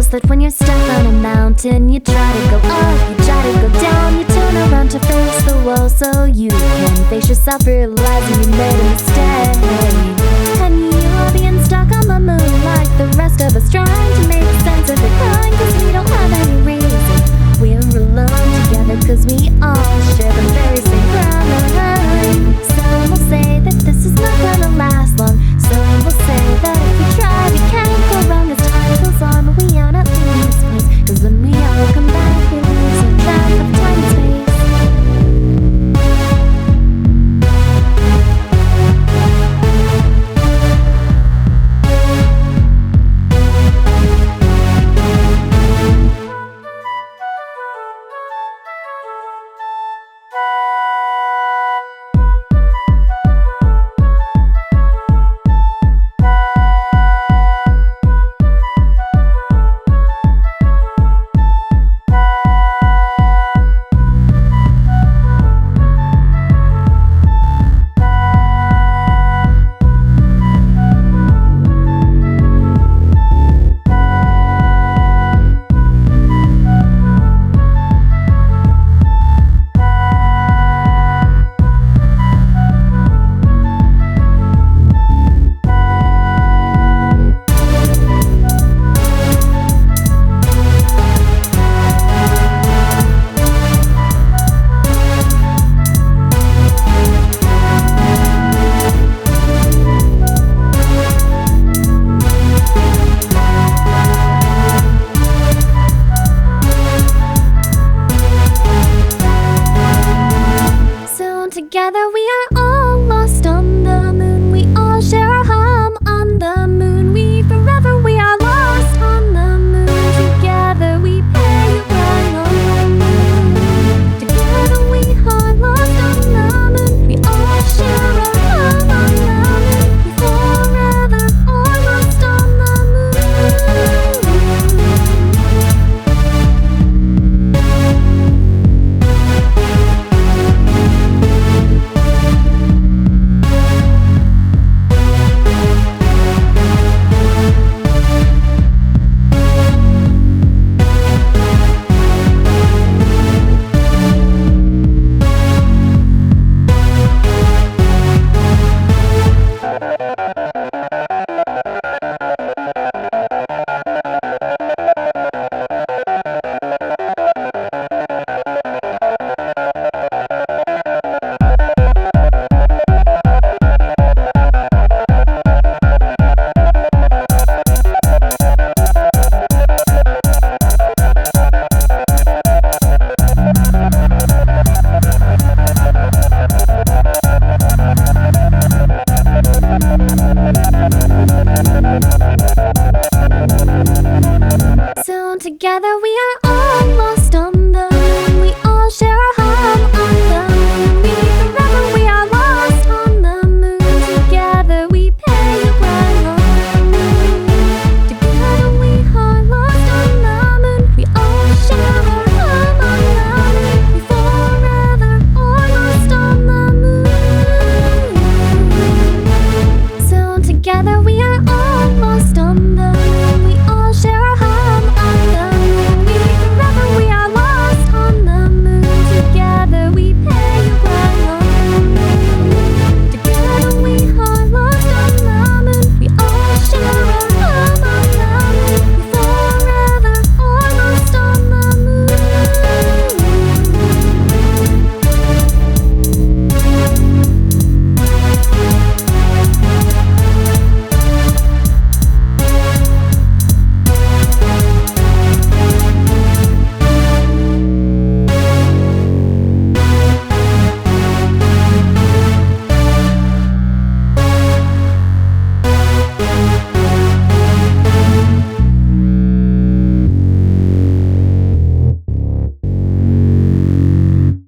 knows that when you're stuck on a mountain, you try to go up, you try to go down, you turn around to face the wall so you can face yourself, realizing you made a mistake. And you are being stuck on the moon like the rest of us, trying to make sense of it, crying cause we don't have any reason. We're alone together cause we all share the very same ground. Some will say that this is not gonna last long. Some will say that if we try we can't go wrong as time goes on. But we are not leaving this place, cause when we all come back we lose our track of time and space. Together we are all lost on the moon. We all share our home on the moon. We are lost on the moon. Together we pay right on the moon. Together we are lost on the moon. We all share our home on the moon. We forever are lost on the moon. Soon together we are all lost.